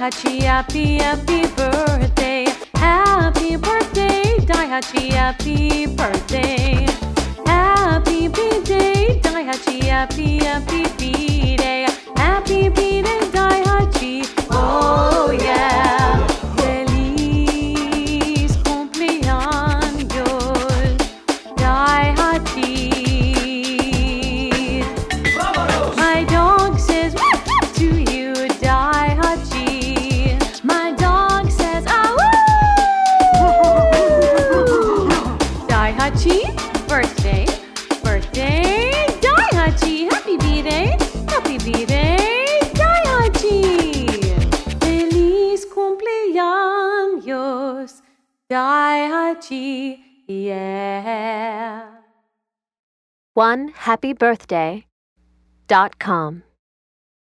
Daihachi, happy, happy birthday. Happy birthday, Daihachi, happy birthday. Happy B-Day, Daihachi, happy, happy B-Day. Happy B-Day, Daihachi, oh yeah. Feliz cumpleaños, Daihachi. My dog says woof to you, Daihachi. My dog says ah woo. Daihachi, birthday, birthday, Daihachi. Happy B-Day, happy B-Day, Daihachi. Feliz cumpleaños, Daihachi, yeah. OneHappyBirthday.com